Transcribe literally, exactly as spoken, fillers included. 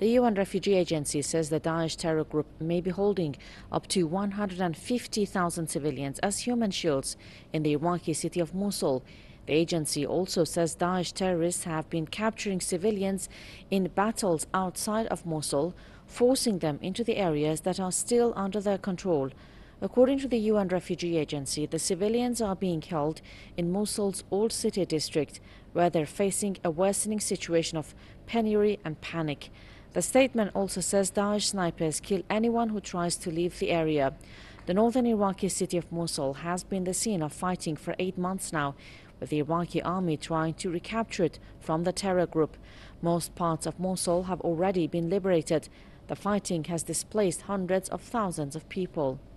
The U N Refugee Agency says the Daesh terror group may be holding up to one hundred fifty thousand civilians as human shields in the Iraqi city of Mosul. The agency also says Daesh terrorists have been capturing civilians in battles outside of Mosul, forcing them into the areas that are still under their control. According to the U N Refugee Agency, the civilians are being held in Mosul's Old City district, where they're facing a worsening situation of penury and panic. The statement also says Daesh snipers kill anyone who tries to leave the area. The northern Iraqi city of Mosul has been the scene of fighting for eight months now, with the Iraqi army trying to recapture it from the terror group. Most parts of Mosul have already been liberated. The fighting has displaced hundreds of thousands of people.